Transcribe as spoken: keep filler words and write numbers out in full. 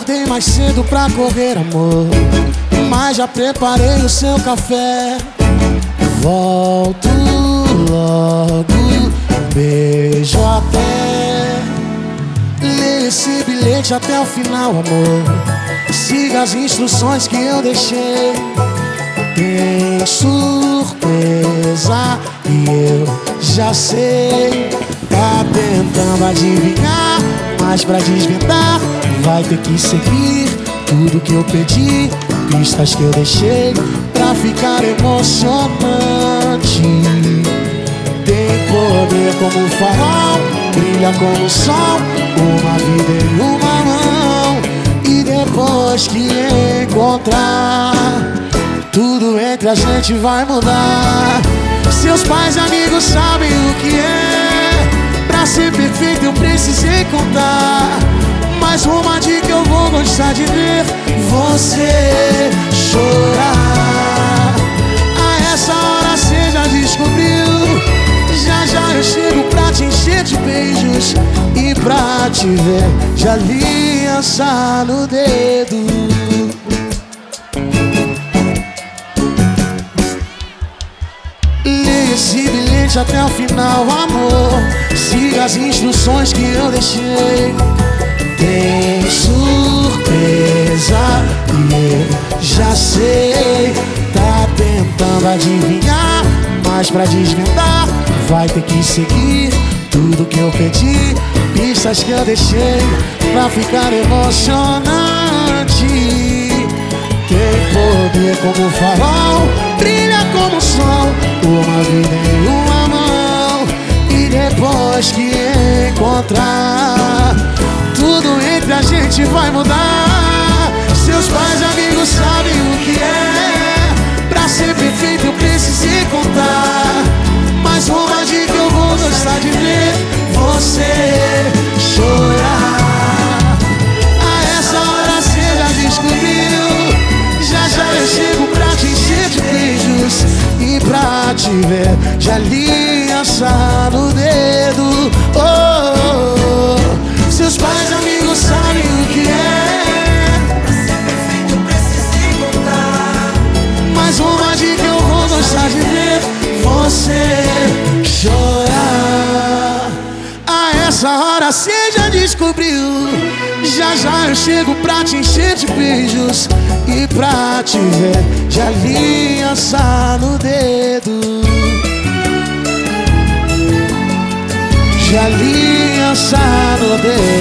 Acordei mais cedo pra correr, amor, mas já preparei o seu café. Volto logo, beijo até. Lê esse bilhete até o final, amor. Siga as instruções que eu deixei. Tem surpresa e eu já sei. Tá tentando adivinhar, mas pra desvendar vai ter que seguir tudo que eu pedi, pistas que eu deixei pra ficar emocionante. Tem poder como o farol, brilha como o sol, uma vida em uma mão. E depois que encontrar, tudo entre a gente vai mudar. Seus pais e amigos sabem o que é. Pra ser perfeito eu precisei contar. Mais uma dica eu vou gostar de ver você chorar. A essa hora cê já descobriu. Já já eu chego pra te encher de beijos e pra te ver de aliança no dedo. Lê esse bilhete até o final, amor. Siga as instruções que eu deixei. Tem surpresa e eu já sei. Tá tentando adivinhar, mas pra desvendar vai ter que seguir tudo que eu pedi, pistas que eu deixei pra ficar emocionante. Tem poder como o farol, brilha como o sol, uma vida em uma mão. E depois que encontrar, tudo entre a gente vai mudar. Seus pais e amigos sabem o que é. Pra ser perfeito eu precisei contar. Mais uma dica eu vou gostar de ver você chorar. A essa hora cê já descobriu. Já já eu chego pra te encher de beijos e pra te ver de aliança no dedo. Oh, oh, oh. Seus pais e amigos sabem o que é. Pra ser perfeito eu precisei contar. Mais uma dica eu vou gostar de ver você chorar. A essa hora cê já descobriu. Já já eu chego pra te encher de beijos e pra te ver de aliança no dedo. De aliança no dedo.